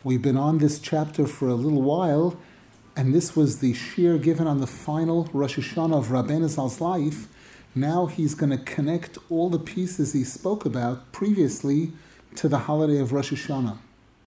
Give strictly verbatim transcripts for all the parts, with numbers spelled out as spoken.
We've been on this chapter for a little while, and this was the shiur given on the final Rosh Hashanah of Rabbeinu Zal's life. Now he's going to connect all the pieces he spoke about previously to the holiday of Rosh Hashanah.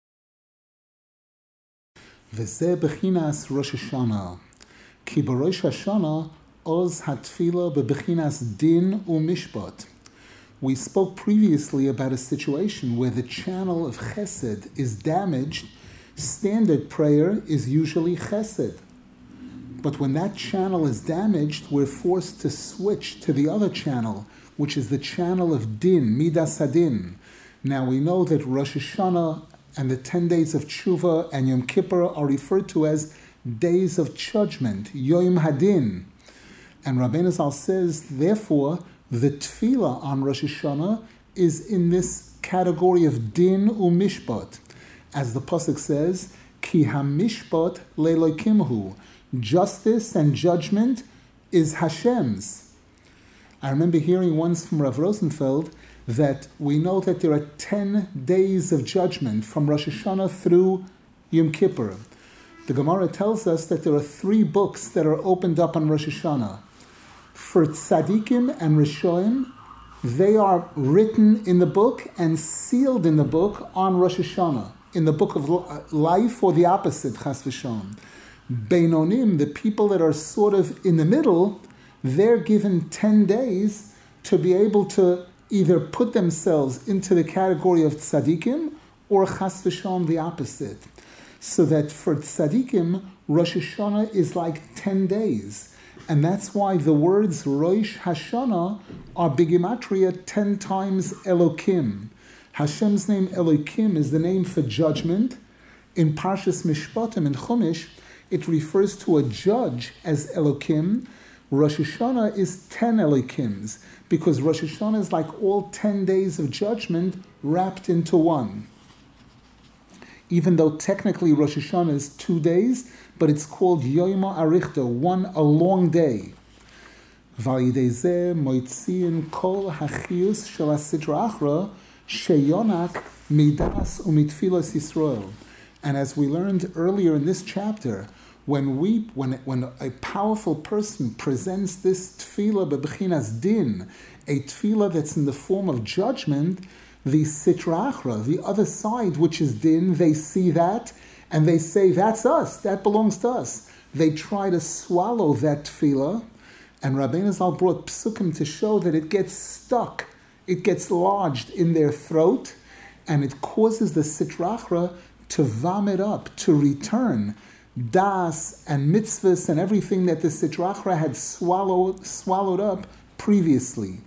V'zeh bechinas Rosh Hashanah. Ki b'Rosh Hashanah oz hatfila bebechinas din u'mishpat. We spoke previously about a situation where the channel of chesed is damaged. Standard prayer is usually chesed. But when that channel is damaged, we're forced to switch to the other channel, which is the channel of din, midas hadin. Now we know that Rosh Hashanah and the ten days of Tshuva and Yom Kippur are referred to as days of judgment, Yom Hadin. And Rabbeinu Zal says, therefore, the tefillah on Rosh Hashanah is in this category of din u'mishpat. As the pasuk says, ki hamishpat le'elokimhu. Justice and judgment is Hashem's. I remember hearing once from Rav Rosenfeld that we know that there are ten days of judgment from Rosh Hashanah through Yom Kippur. The Gemara tells us that there are three books that are opened up on Rosh Hashanah. For tzaddikim and rishonim, they are written in the book and sealed in the book on Rosh Hashanah, in the book of life, or the opposite, chas v'shalom. Beinonim, the people that are sort of in the middle, they're given ten days to be able to either put themselves into the category of tzaddikim or chas v'shalom, the opposite. So that for tzaddikim, Rosh Hashanah is like ten days. And that's why the words Rosh Hashanah are bigimatria ten times Elokim. Hashem's name Elokim is the name for judgment. In Parshas Mishpatim in Chumash, it refers to a judge as Elokim. Rosh Hashanah is ten Elokims, because Rosh Hashanah is like all ten days of judgment wrapped into one. Even though technically Rosh Hashanah is two days, but it's called Yoima Arichta, one a long day. V'alidei moitziin kol hachius shel hasitra achra sheyonak midas umitfilas Yisrael. And as we learned earlier in this chapter, when we, when when a powerful person presents this tefillah bebechinas din, a tefillah that's in the form of judgment, the sitra achra, the other side, which is din, they see that, and they say, that's us, that belongs to us. They try to swallow that tefillah, and Rabbeinu Zal brought psukim to show that it gets stuck, it gets lodged in their throat, and it causes the sitra achra to vomit up, to return das and mitzvahs and everything that the sitra achra had swallowed, swallowed up previously.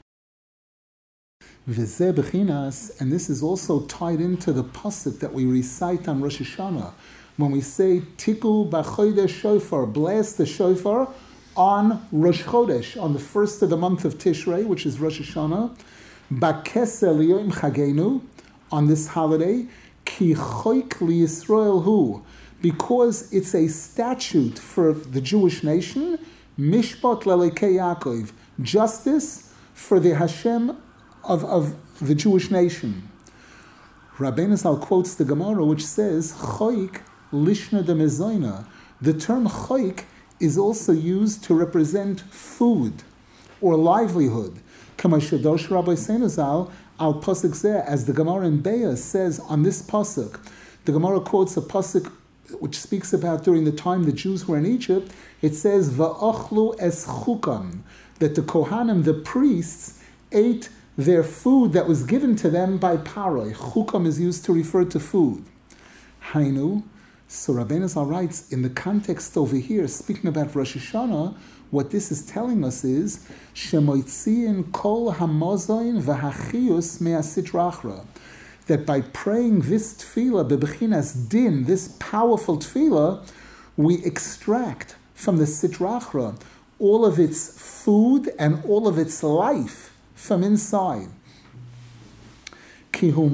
V'zeh bechinas, and this is also tied into the pasuk that we recite on Rosh Hashanah, when we say tiku b'chodesh shofar, blast the shofar on Rosh Chodesh, on the first of the month of Tishrei, which is Rosh Hashanah, b'kesel liyom chagenu, on this holiday, ki choik liyisrael hu, because it's a statute for the Jewish nation, mishpat lelekei Yaakov, justice for the Hashem Of, of the Jewish nation. Rabbeinu Zal quotes the Gemara, which says, Choik lishna de mezoina. The term choik is also used to represent food or livelihood. Kama shadosh Rabbi Seinazal al pasuk zeh, as the Gemara in Be'ah says on this pasuk. The Gemara quotes a pasuk which speaks about during the time the Jews were in Egypt. It says, Va'achlu es chukam, that the Kohanim, the priests, ate their food that was given to them by Paroi. Chukam is used to refer to food. Hainu. So Rabbeinu Zal writes, in the context over here, speaking about Rosh Hashanah, what this is telling us is, Shemoitziin kol hamozoin v'hachius me'asitra achra, that by praying this tefillah, bebechinas din, this powerful tefillah, we extract from the sitra achra all of its food and all of its life from inside. Because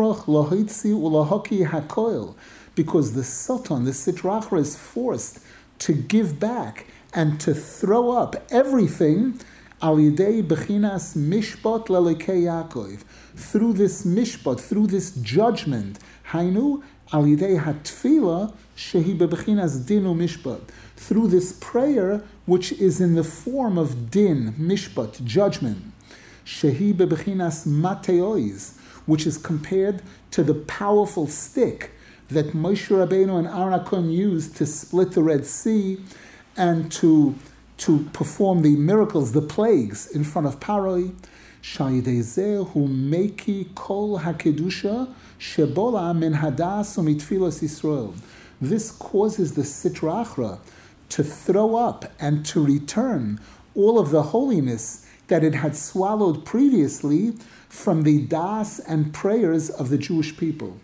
the Satan, the sitra achra, is forced to give back and to throw up everything al yidei bechinas mishpat lelekei Yaakov, through this mishpat, through this judgment, Hainu al yidei hatfila shehi bebechinas din u'mishpat. Through this prayer, which is in the form of din, mishpat, judgment, shehi bebechinas mateois, which is compared to the powerful stick that Moshe Rabbeinu and Aaron HaKohen used to split the Red Sea and to, to perform the miracles, the plagues, in front of Paroi. Shayidei hu meki kol hakedusha shebola min hadas umitfilos Yisrael. This causes the Sitra Achra to throw up and to return all of the holiness that it had swallowed previously from the das and prayers of the Jewish people.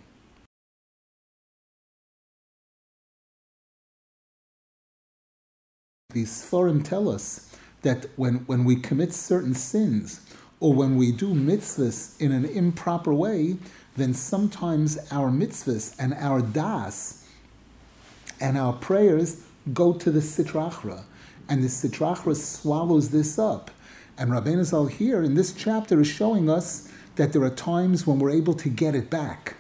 These Sforim tell us that when, when we commit certain sins or when we do mitzvahs in an improper way, then sometimes our mitzvahs and our das and our prayers go to the Sitra Achra, and the Sitra Achra swallows this up. And Rabbeinu Zal here in this chapter is showing us that there are times when we're able to get it back.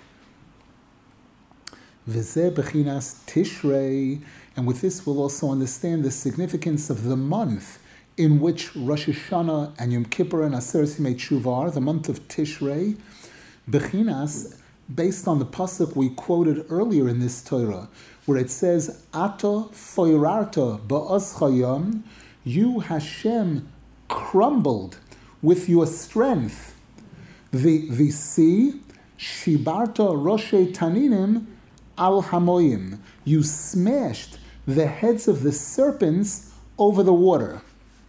V'zeh bechinas Tishrei, and with this we'll also understand the significance of the month in which Rosh Hashanah and Yom Kippur and Aseret Yimei Tshuva are, the month of Tishrei. Bechinas, based on the pasuk we quoted earlier in this Torah, where it says, Ato foirarta ba'oz chayam, you Hashem crumbled with your strength the the sea, shibarta roshe taninim al hamoyim, you smashed the heads of the serpents over the water.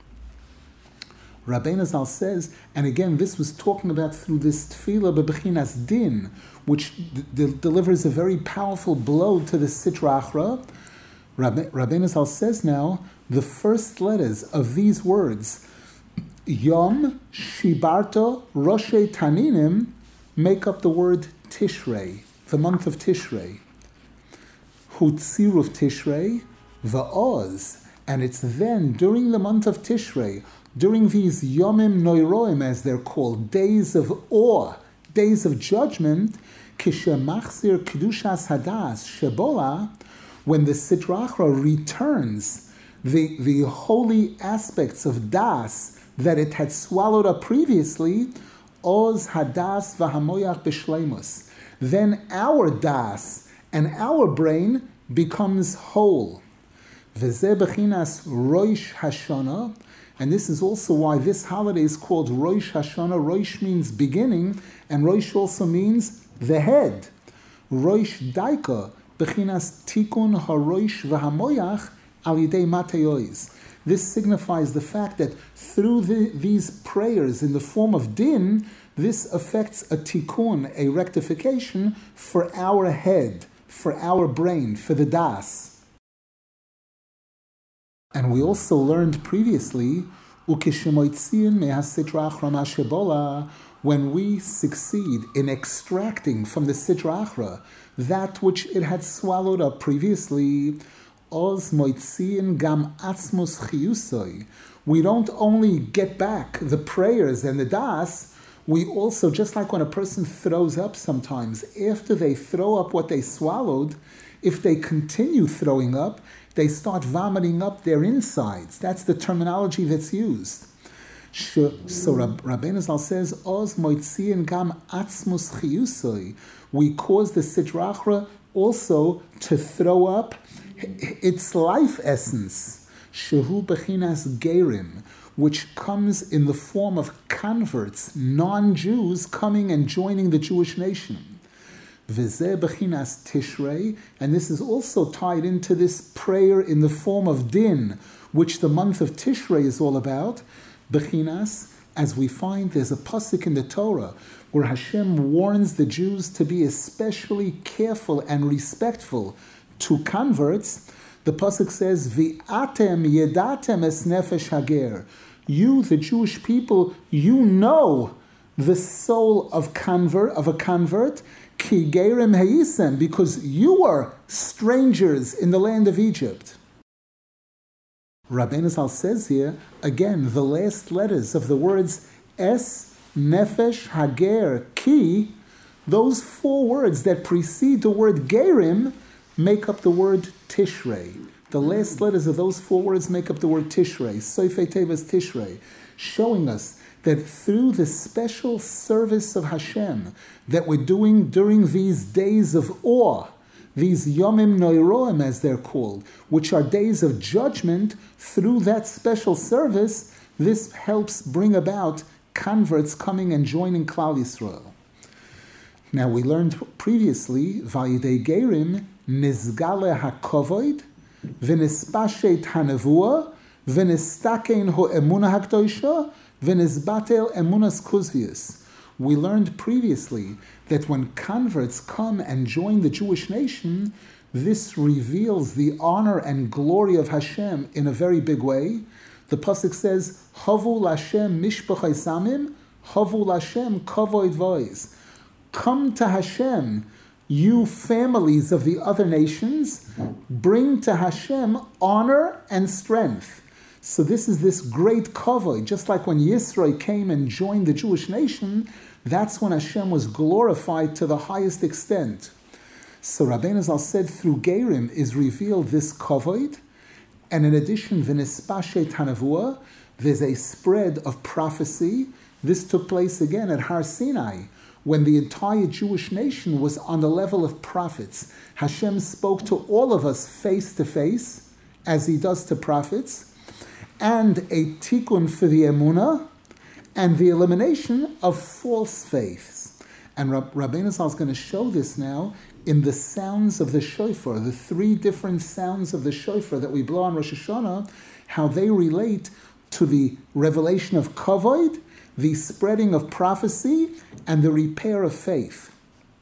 Rabbeinu Zal says, and again this was talking about through this tefillah bebechinas din, which d- d- delivers a very powerful blow to the Sitra Achra. Rabbe, Rabbeinu Zal says now, the first letters of these words, Yom Shibarto Roshe Taninim, make up the word Tishrei, the month of Tishrei. Hutziruf Tishrei, Va'oz, and it's then during the month of Tishrei, during these Yomim Noiroim, as they're called, days of awe, days of judgment, Kishemachzir Kedushas Hadas Shebola, when the Sitra Achra returns the, the holy aspects of Das that it had swallowed up previously, Oz Hadas Vahamoyach B'Shleimus. Then our Das and our brain becomes whole. V'zeh bechinas Rosh Hashanah, and this is also why this holiday is called Rosh Hashanah. Rosh means beginning, and Rosh also means the head. Rosh Daika, bechinas Tikun HaRosh V'Hamoyach Al Yidei Mateois. This signifies the fact that through the, these prayers in the form of din, this affects a tikkun, a rectification for our head, for our brain, for the das. And we also learned previously, when we succeed in extracting from the Sitra Achra that which it had swallowed up previously, Oz moitziin gam atzmus chiyusoi. We don't only get back the prayers and the das, we also, just like when a person throws up sometimes, after they throw up what they swallowed, if they continue throwing up, they start vomiting up their insides. That's the terminology that's used. So Rabbeinu Zal says, Oz moitziin gam atzmus chiyusoi. We cause the Sitra Achra also to throw up its life essence, shehu bechinas gerim, which comes in the form of converts, non-Jews coming and joining the Jewish nation. V'zeh bechinas Tishrei, and this is also tied into this prayer in the form of din, which the month of Tishrei is all about. Bechinas, as we find, there's a pasuk in the Torah where Hashem warns the Jews to be especially careful and respectful to converts. The pasuk says, "V'atem yedatem es nefesh hager." You, the Jewish people, you know the soul of convert of a convert, ki gerim hayisem, because you are strangers in the land of Egypt. Rabbeinu Zal says here again the last letters of the words es nefesh hager ki those four words that precede the word Gerim make up the word Tishrei. The last letters of those four words make up the word Tishrei, Soifei Tevas Tishrei, showing us that through the special service of Hashem that we're doing during these days of awe, these Yomim Noiroim as they're called, which are days of judgment, through that special service, this helps bring about converts coming and joining Klal Yisrael. Now we learned previously, Vayidei Gerim, Nizgale HaKovoid, V'nispashet HaNevuah, V'nistakein Ho'emuna HaKdoisha, V'nizbatel Emunas Kuzvius. We learned previously that when converts come and join the Jewish nation, this reveals the honor and glory of Hashem in a very big way. The pasuk says, "Havu Lashem mishpachai samim, havu Lashem kavod voiz." Come to Hashem, you families of the other nations, bring to Hashem honor and strength. So this is this great kavod, just like when Yisro came and joined the Jewish nation, that's when Hashem was glorified to the highest extent. So Rabbeinu Zal said through Gerim is revealed this kavod, and in addition, v'nispashet hanavua, there's a spread of prophecy. This took place again at Har Sinai, when the entire Jewish nation was on the level of prophets. Hashem spoke to all of us face to face, as he does to prophets, and a tikkun for the emunah, and the elimination of false faiths. And Rab- Rabbeinu Zal is going to show this now in the sounds of the shofar, the three different sounds of the shofar that we blow on Rosh Hashanah, how they relate to the revelation of kavod, the spreading of prophecy, and the repair of faith.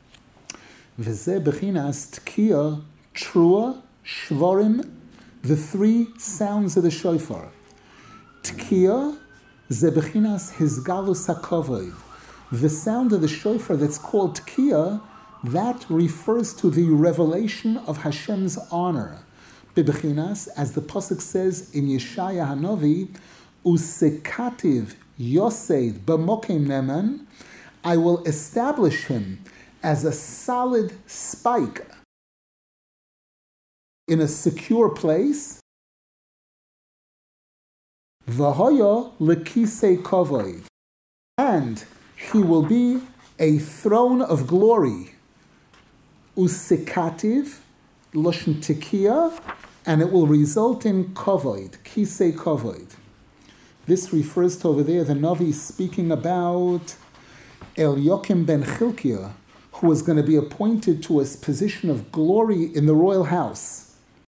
V'zeh bechinas tkiya, trua, shvorim, the three sounds of the shofar. Tkiya, ze bechinas hizgalus hakavod. The sound of the shofar that's called tkiya, that refers to the revelation of Hashem's honor. Bebechinas, as the pasuk says in Yeshaya Hanavi, usekativ yosed b'mokim neman, I will establish him as a solid spike in a secure place. V'hoya lekisei kavod, and he will be a throne of glory. Usekativ, loshen tekiya, and it will result in kavod, kisei kavod. This refers to over there the Navi speaking about Eliakim ben Chilkiah, who was going to be appointed to a position of glory in the royal house.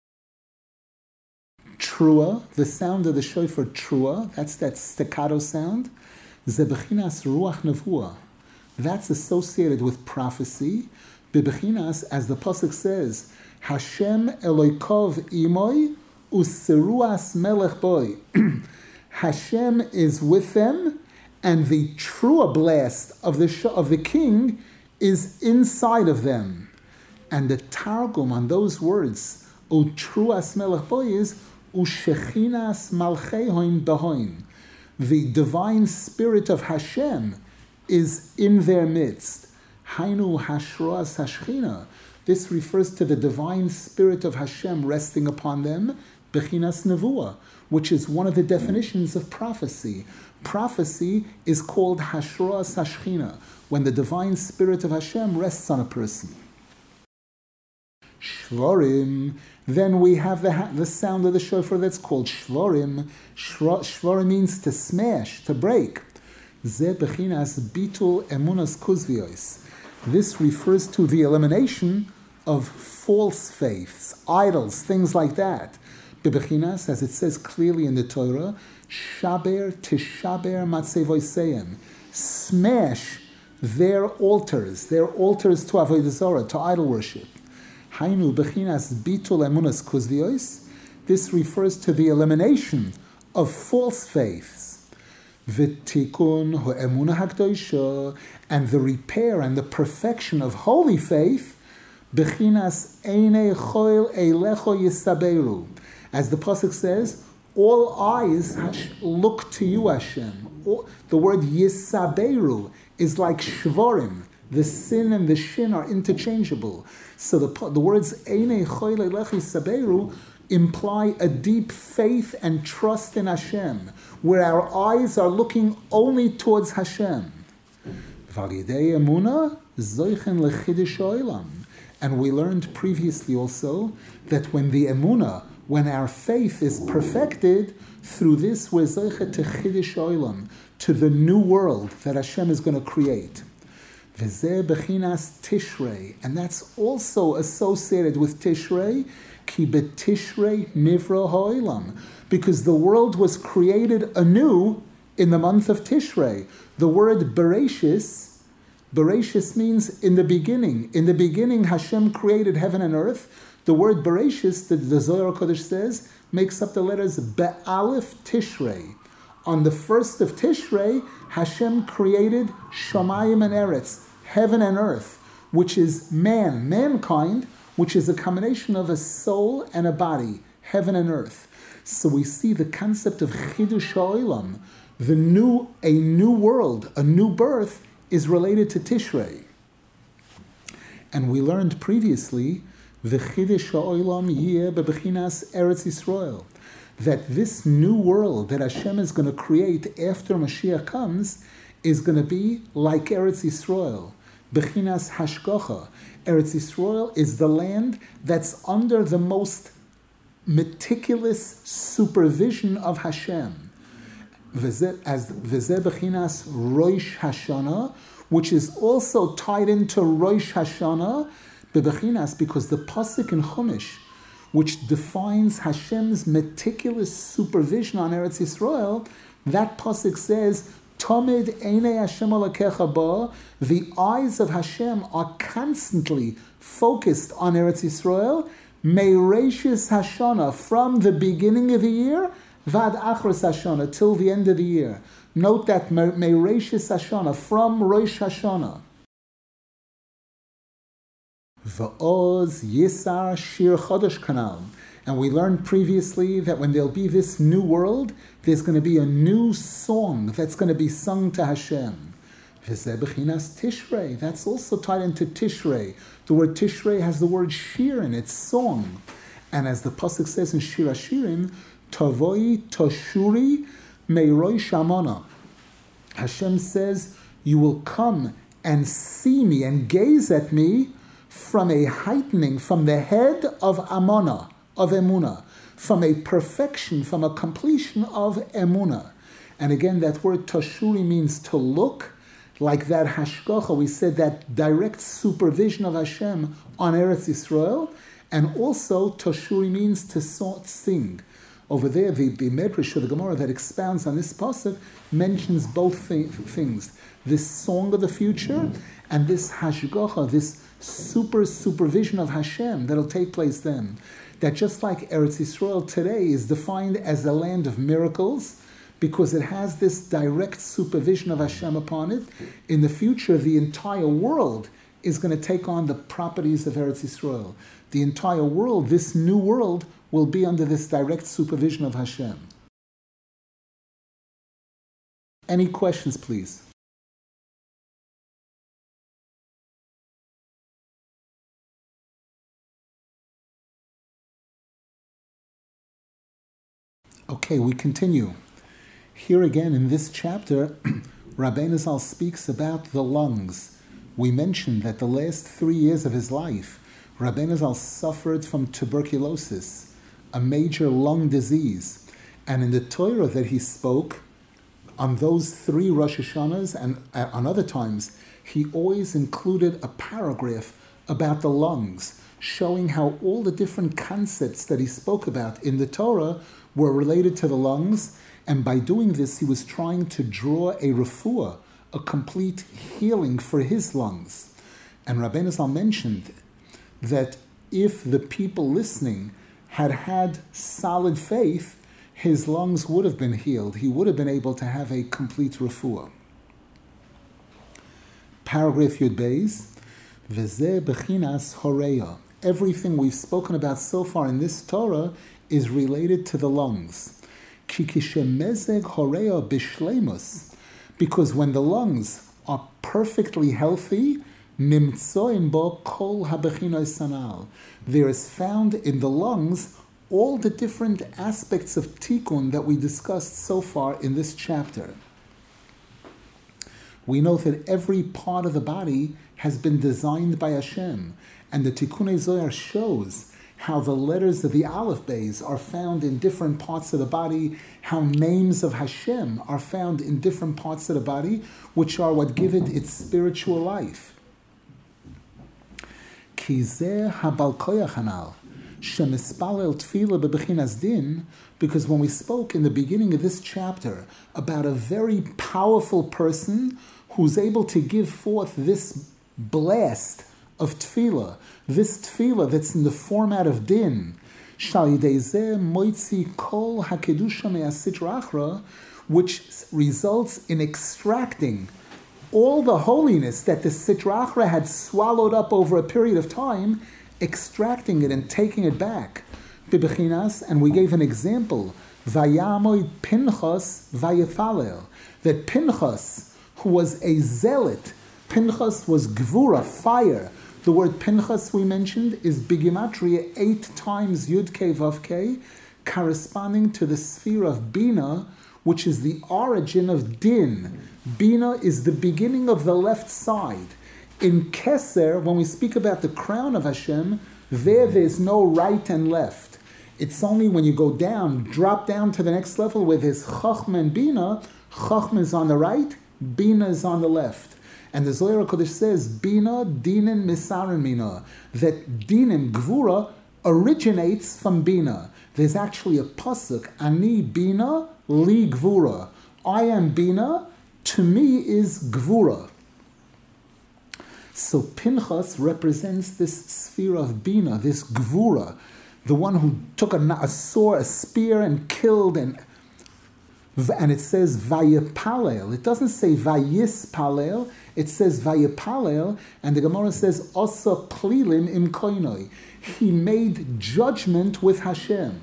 Trua, the sound of the shofar trua, that's that staccato sound. Zebechinas ruach nevuah, that's associated with prophecy. Bebechinas, as the pasuk says, Hashem Eloikov imoy useruas melech boy. Hashem is with them, and the trua blast of the sh- of the king is inside of them. And the targum on those words, utruas melech boy, is ushechinas malchehoin behoin. The divine spirit of Hashem is in their midst. Hainu hashroas hashchina. This refers to the divine spirit of Hashem resting upon them, bechinas nevuah, which is one of the definitions of prophecy. Prophecy is called hashroas hashchina, when the divine spirit of Hashem rests on a person. Shvorim, then we have the, the sound of the shofar that's called shvorim. Shvorim means to smash, to break. Ze bechinas bitul emunas kuzvios. This refers to the elimination of false faiths, idols, things like that. Bebechinas, as it says clearly in the Torah, shaber tishaber matzevoiseim, smash their altars, their altars to avodah zarah, to idol worship. Hainu bechinas bitul emunas kuzvios. This refers to the elimination of false faiths. V'tikun ho'emuna hakdoisha, and the repair and the perfection of holy faith. Bechinas einei choil eilecho yisaberu. As the pasuk says, all eyes look to you, Hashem. All, the word yisaberu is like shvorim. The sin and the shin are interchangeable. So the, the words Einei choyle lechi saberu imply a deep faith and trust in Hashem, where our eyes are looking only towards Hashem. And we learned previously also that when the emunah, when our faith is perfected, through this we're zoichet to chidush olam, to the new world that Hashem is going to create. V'zeh bechinas Tishrei, and that's also associated with Tishrei, ki betishrei nivra ha'olam, because the world was created anew in the month of Tishrei. The word Bereshis, Bereshis means in the beginning. In the beginning, Hashem created heaven and earth. The word Bereshis, the, the Zohar Kodesh says, makes up the letters Be'alef Tishrei. On the first of Tishrei, Hashem created Shamayim and Eretz, heaven and earth, which is man, mankind, which is a combination of a soul and a body, heaven and earth. So we see the concept of Chidush Ha'olam, the new, a new world, a new birth, is related to Tishrei. And we learned previously, the Chidush Ha'olam yeh bebechinas Eretz Yisrael, that this new world that Hashem is going to create after Mashiach comes is going to be like Eretz Yisrael, bechinas hashgacha. Eretz Yisrael is the land that's under the most meticulous supervision of Hashem. V'zeh, as v'zeh bechinas Rosh Hashanah, which is also tied into Rosh Hashanah, bebechinas, because the pasuk in Chumash, which defines Hashem's meticulous supervision on Eretz Yisrael, that pasuk says, Tomid einei Hashem alakecha ba, the eyes of Hashem are constantly focused on Eretz Yisrael, meireshis Hashanah, from the beginning of the year, vad achros Hashanah, till the end of the year. Note that meireshis Hashanah, from Rosh Hashanah. Va'oz Yisar Shir Chodesh Kanal. And we learned previously that when there'll be this new world, there's going to be a new song that's going to be sung to Hashem. V'zeh bechinas Tishrei. That's also tied into Tishrei. The word Tishrei has the word shir in it, song. And as the pasuk says in Shir Hashirim, Tavoi Toshuri Meiroi Shamona. Hashem says, you will come and see me and gaze at me from a heightening, from the head of Amona, of Emunah, from a perfection, from a completion of Emunah. And again, that word Toshuri means to look, like that Hashgacha, we said that direct supervision of Hashem on Eretz Yisrael, and also Toshuri means to sing. Over there, the, the Medrash or the Gemara that expounds on this pasuk mentions both th- things. This song of the future and this Hashgacha, this super supervision of Hashem that'll take place then. That just like Eretz Yisrael today is defined as the land of miracles, because it has this direct supervision of Hashem upon it, in the future the entire world is going to take on the properties of Eretz Yisrael. The entire world, this new world, will be under this direct supervision of Hashem. Any questions, please? Okay, we continue. Here again in this chapter, Rabbeinu Zal speaks about the lungs. We mentioned that the last three years of his life, Rabbeinu Zal suffered from tuberculosis, a major lung disease. And in the Torah that he spoke, on those three Rosh Hashanahs and on other times, he always included a paragraph about the lungs, showing how all the different concepts that he spoke about in the Torah were related to the lungs, and by doing this, he was trying to draw a refuah, a complete healing for his lungs. And Rabbeinu Zal mentioned that if the people listening had had solid faith, his lungs would have been healed. He would have been able to have a complete refuah. Paragraph Yud Beis, V'zeh bechinas horeya. Everything we've spoken about so far in this Torah is related to the lungs. Ki kishemezeg horeya bishleimus. Because when the lungs are perfectly healthy, Nimtzoin bo kol habechinoy sanal. There is found in the lungs all the different aspects of tikkun that we discussed so far in this chapter. We know that every part of the body has been designed by Hashem, and the Tikkunei Zohar shows how the letters of the Aleph Beis are found in different parts of the body, how names of Hashem are found in different parts of the body, which are what give it its spiritual life. Ki zeh habal koyach hanal, shemispalel tefillah bebechinas din, because when we spoke in the beginning of this chapter about a very powerful person who's able to give forth this blast of tefillah, this tefillah that's in the format of din, shal yidei zeh moitzi kol hakedusha me'asitra achra, which results in extracting all the holiness that the Sitra Achra had swallowed up over a period of time, extracting it and taking it back. Bibechinas, and we gave an example, Vayamoid Pinchas Vayefalel, that Pinchas, who was a zealot, Pinchas was Gvura, fire. The word Pinchas we mentioned is Bigimatria eight times Yud Kei Vav Kei, corresponding to the sphere of Bina, which is the origin of Din. Bina is the beginning of the left side. In Keser, when we speak about the crown of Hashem, there there's no right and left. It's only when you go down, drop down to the next level where there's Chachma and Bina, Chachma is on the right, Bina is on the left. And the Zohar HaKodesh says, Bina, Dinin, Misarin Mina, that Dinim, Gvura, originates from Bina. There's actually a pasuk, Ani Bina, Li Gvura. I am Bina, to me is Gvura. So Pinchas represents this sphere of Bina, this Gvura, the one who took a, a sword, a spear, and killed, and and it says Vayipalel. It doesn't say Vayispalel, it says Vayipalel, and the Gemara says Osa Plilim im Koinoi. He made judgment with Hashem.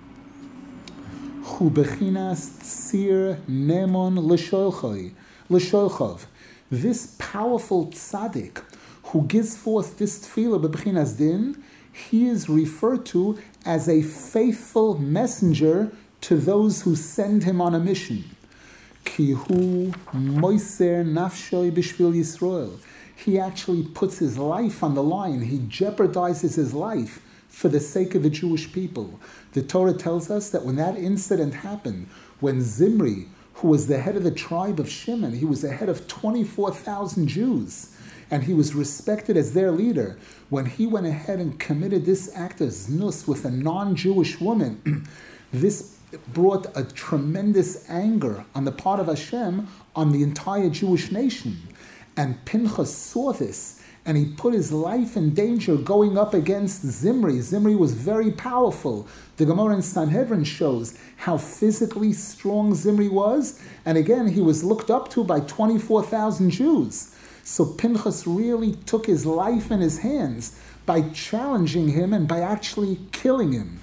Hu bechinas tzir nemon l'sholchov. This powerful tzaddik who gives forth this tefillah bechinas din, he is referred to as a faithful messenger to those who send him on a mission. Ki hu moiser nafshoi b'shvil Yisrael. He actually puts his life on the line. He jeopardizes his life for the sake of the Jewish people. The Torah tells us that when that incident happened, when Zimri, who was the head of the tribe of Shimon, he was the head of twenty-four thousand Jews, and he was respected as their leader, when he went ahead and committed this act of znus with a non-Jewish woman, this brought a tremendous anger on the part of Hashem on the entire Jewish nation. And Pinchas saw this, and he put his life in danger going up against Zimri. Zimri was very powerful. The Gemara in Sanhedrin shows how physically strong Zimri was, and again, he was looked up to by twenty-four thousand Jews. So Pinchas really took his life in his hands by challenging him and by actually killing him.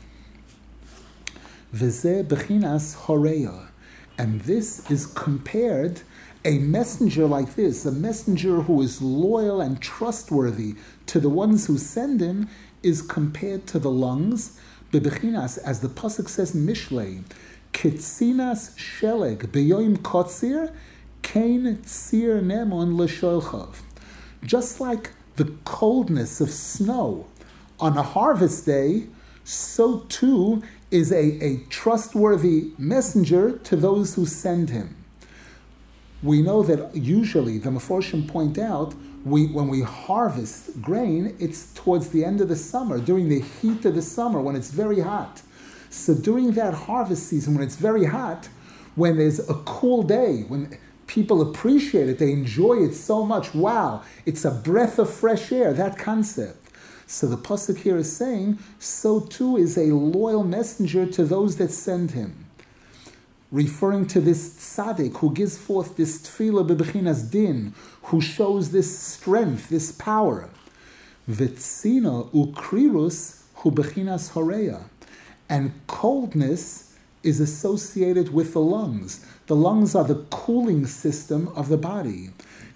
V'zeh bechinas horeya. And this is compared, a messenger like this, a messenger who is loyal and trustworthy to the ones who send him, is compared to the lungs, bebechinas, as the pasuk says in Mishlei, kitzinas sheleg beyoim kotzir, kain tzir nemon l'sholchav. Just like the coldness of snow on a harvest day, so too is a, a trustworthy messenger to those who send him. We know that usually, the Meforshim point out, we when we harvest grain, it's towards the end of the summer, during the heat of the summer, when it's very hot. So during that harvest season, when it's very hot, when there's a cool day, when people appreciate it, they enjoy it so much, wow, it's a breath of fresh air, that concept. So the pasuk here is saying, so too is a loyal messenger to those that send him. Referring to this tzaddik who gives forth this tefillah bebechinas din, who shows this strength, this power. V'tzina ukrirus hu bechinas horeya. And coldness is associated with the lungs. The lungs are the cooling system of the body.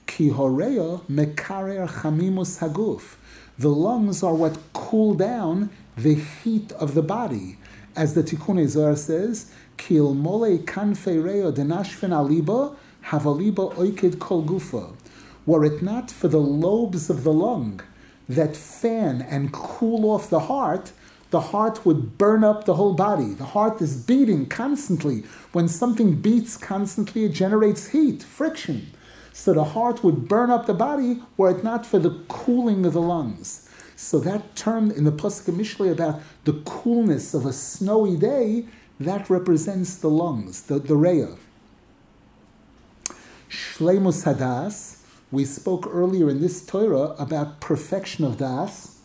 Ki horeya mekarer chamimus haguf. The lungs are what cool down the heat of the body. As the Tikkun Zohar says, Ki il mole kanfei reya denashfen aliba, havaliba oikid kol gufa. Were it not for the lobes of the lung that fan and cool off the heart, the heart would burn up the whole body. The heart is beating constantly. When something beats constantly, it generates heat, friction. So the heart would burn up the body were it not for the cooling of the lungs. So that term in the Pasuk of Mishlei about the coolness of a snowy day, that represents the lungs, the, the reya. Shleimus hadas. We spoke earlier in this Torah about perfection of das.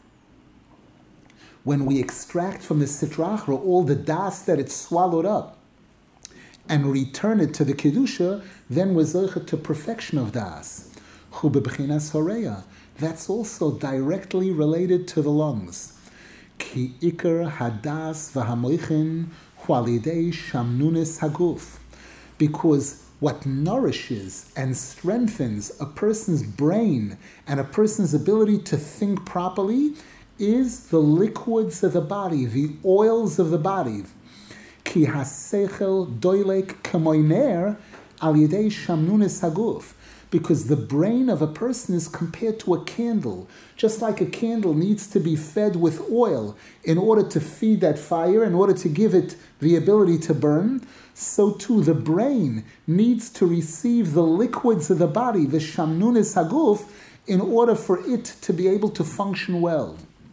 When we extract from the Sitra Achra all the das that it swallowed up and return it to the Kedusha, then we're zocheh to perfection of das. Hu bebchinas horeya. That's also directly related to the lungs. Ki ikar hadas v'hamoichin hu al yidei shamnunis haguf. Because what nourishes and strengthens a person's brain and a person's ability to think properly is the liquids of the body, the oils of the body. Ki hasechel doilek kemoiner al yidei shamnunis haguf. Because the brain of a person is compared to a candle. Just like a candle needs to be fed with oil in order to feed that fire, in order to give it the ability to burn, so too the brain needs to receive the liquids of the body, the shamnunis haguf, in order for it to be able to function well.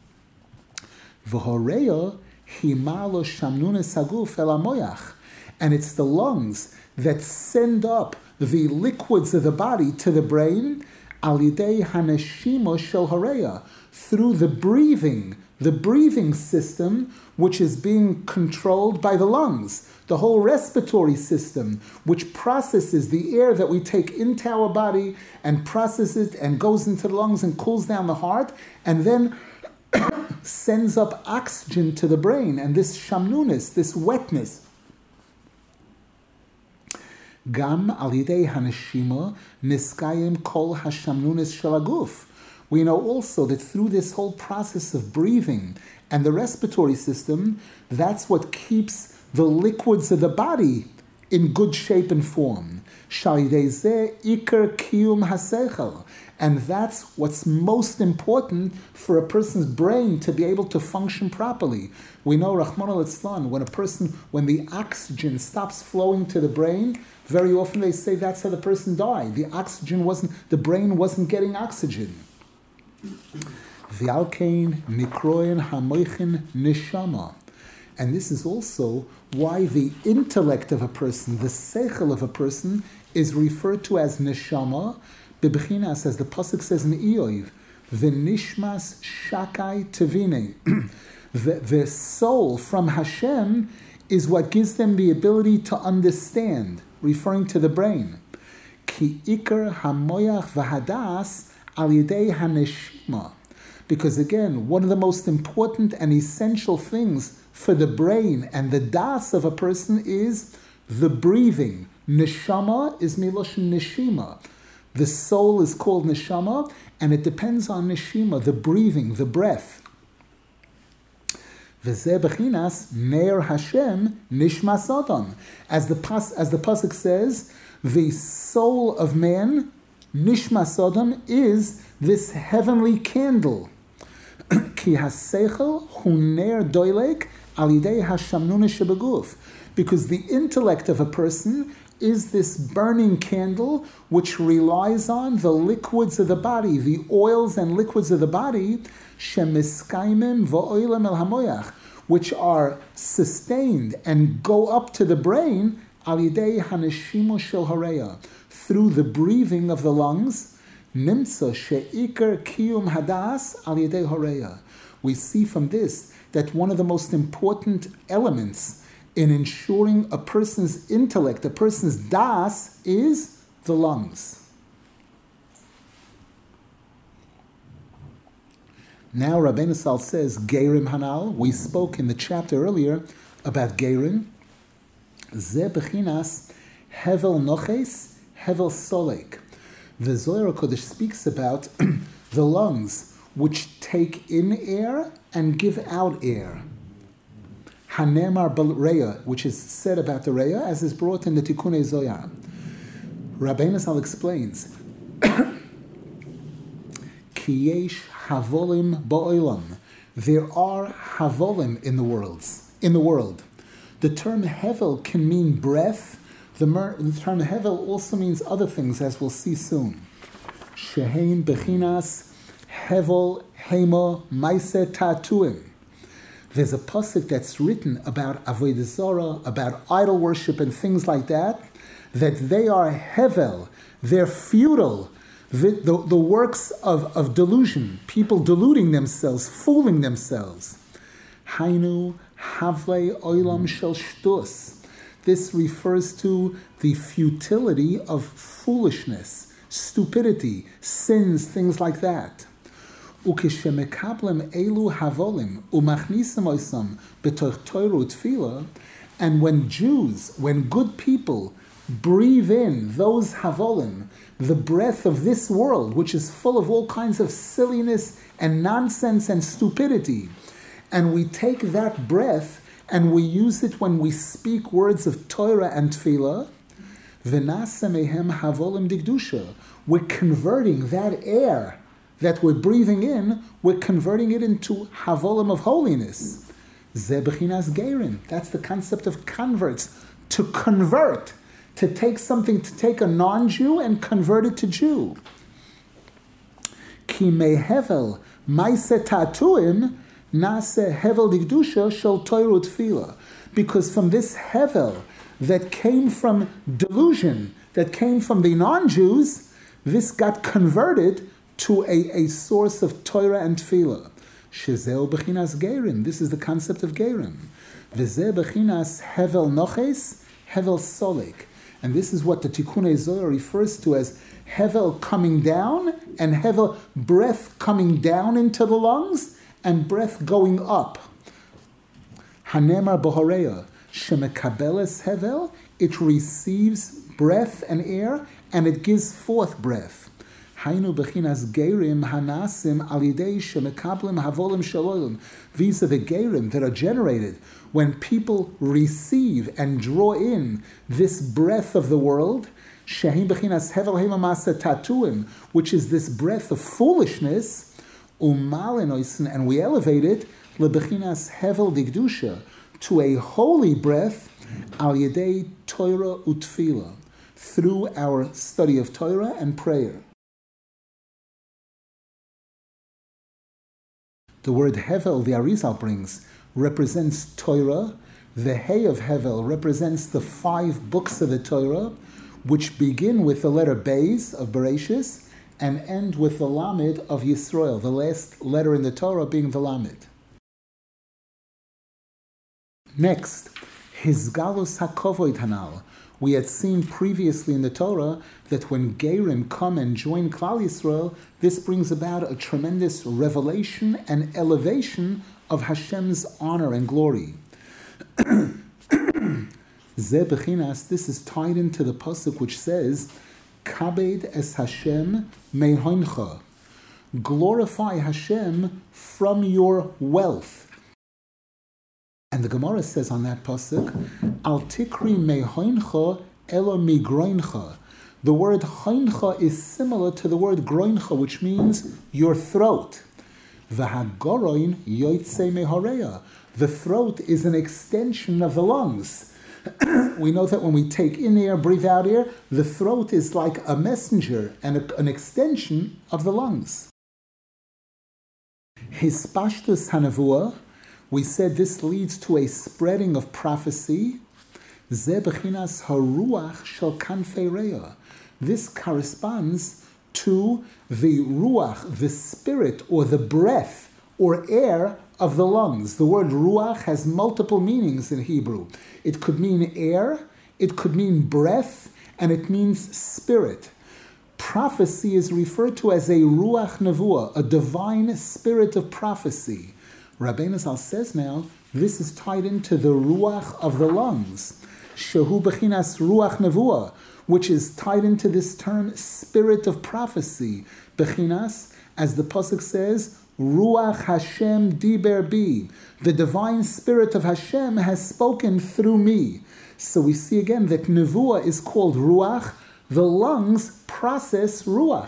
V'horeya himalo shamnunis haguf el hamoyach. And it's the lungs that send up the liquids of the body to the brain, al yidei haneshima shel horeya, through the breathing, the breathing system, which is being controlled by the lungs, the whole respiratory system, which processes the air that we take into our body and processes it and goes into the lungs and cools down the heart, and then sends up oxygen to the brain, and this shamnunis, this wetness, Gam al yidei haneshima niskayim kol hashamnunis shel haguf. We know also that through this whole process of breathing and the respiratory system, that's what keeps the liquids of the body in good shape and form. Shal yidei zeh ikar kiyum hasechel. And that's what's most important for a person's brain to be able to function properly. We know, Rahman al-Islam, when a person, when the oxygen stops flowing to the brain, very often they say that's how the person died. The oxygen wasn't, the brain wasn't getting oxygen. V'alkein nikroin hamoichin neshama. And this is also why the intellect of a person, the seichel of a person, is referred to as neshama, b'bechinas, as the pasuk says in Eov, v'nishmas shakai tevine. The, the soul from Hashem is what gives them the ability to understand, referring to the brain. Ki ikar hamoyach v'hadas al yidei haneshima. Because again, one of the most important and essential things for the brain and the das of a person is the breathing. Neshama is miloshin neshima. The soul is called neshama, and it depends on neshima, the breathing, the breath. V'zeh bechinas neir Hashem nishmas adam. As the pas, as the pasuk says, the soul of man, nishmas adam, is this heavenly candle. Ki haseichel hu neir doilek al yidei hashamnuna shebeguf. Because the intellect of a person is this burning candle which relies on the liquids of the body, the oils and liquids of the body, shemiskaimim va'oilem el hamoyach, which are sustained and go up to the brain al yidei haneshimo shel horeya, through the breathing of the lungs. Nimtza she'ikar kiyum hadas al yidei horeya. We see from this that one of the most important elements in ensuring a person's intellect, a person's das, is the lungs. Now Rabbeinu Sal says, Geirim Hanal. We spoke in the chapter earlier about Geirim. Ze bechinas hevel noches, hevel solek. The Zohar HaKodesh speaks about the lungs, which take in air and give out air. Hanemar Reya, which is said about the Reya, as is brought in the Tikkunei Zohar. Rabbeinu Zal explains, Ki yesh havolim ba'olam. There are havolim in the worlds, in the world. The term hevel can mean breath. The, mer- the term hevel also means other things, as we'll see soon. Shehein bechinas hevel hema maise tatuim. There's a pasuk that's written about avodah zarah, about idol worship and things like that, that they are hevel, they're futile, the, the, the works of, of delusion, people deluding themselves, fooling themselves. Hainu havle oilam shel shtus. This refers to the futility of foolishness, stupidity, sins, things like that. Ukeshemekablem elu havolim umachnisem oisam betoch toiru tefila, and when Jews, when good people breathe in those havolim, the breath of this world, which is full of all kinds of silliness and nonsense and stupidity, and we take that breath and we use it when we speak words of Torah and Tefillah, v'naseh mehem havolim digdusha, we're converting that air that we're breathing in, we're converting it into havolim of holiness. Ze bechinas geirim. That's the concept of converts. To convert, to take something, to take a non-Jew and convert it to Jew. Ki mehevel maise tatuim nase hevel digdusha shel toiru tefila. Because from this hevel that came from delusion, that came from the non-Jews, this got converted to a, a source of Torah and Tefillah. Shezeu bechinas geirim. This is the concept of geirim. V'zeh bechinas hevel noches, hevel solik. And this is what the Tikkunei Zohar refers to as hevel coming down, and hevel, breath coming down into the lungs, and breath going up. Hanemar bohoreya, shemekabeles hevel, it receives breath and air, and it gives forth breath. Hainu bechinas geirim hanasim alidei shemekablim havolim shalom. These are the geirim that are generated when people receive and draw in this breath of the world, shehim bechinas hevel hema masa tatuim, which is this breath of foolishness, umalenoisen, and we elevate it lebechinas hevel digdusha, to a holy breath, al yedei Torah utfila, through our study of Torah and prayer. The word Hevel, the Arizal brings, represents Torah. The Hey of Hevel represents the five books of the Torah, which begin with the letter Beis of Bereshis and end with the Lamed of Yisrael, the last letter in the Torah being the Lamed. Next, Hizgalus HaKovoid Hanal. We had seen previously in the Torah that when Geirim come and join Klal Yisrael, this brings about a tremendous revelation and elevation of Hashem's honor and glory. Ze bechinas, this is tied into the pasuk which says, Kabed es Hashem mehoincha. Glorify Hashem from your wealth. And the Gemara says on that pasuk, Al tikri mehoincha elo migroincha. The word hoincha is similar to the word groincha, which means your throat. V'hagoroin yoitze mehoreya. The throat is an extension of the lungs. We know that when we take in air, breathe out air, the throat is like a messenger and a, an extension of the lungs. Hispashtus hanavua, we said this leads to a spreading of prophecy. Ze bechinas haruach shel kanfei reya. This corresponds to the ruach, the spirit or the breath or air of the lungs. The word ruach has multiple meanings in Hebrew. It could mean air, it could mean breath, and it means spirit. Prophecy is referred to as a ruach nevuah, a divine spirit of prophecy. Rabbeinu Zal says now, this is tied into the ruach of the lungs. Shehu bechinas ruach nevuah, which is tied into this term, spirit of prophecy, bechinas, as the pasuk says, Ruach Hashem diber bi. The divine spirit of Hashem has spoken through me. So we see again that nevuah is called ruach. The lungs process ruach.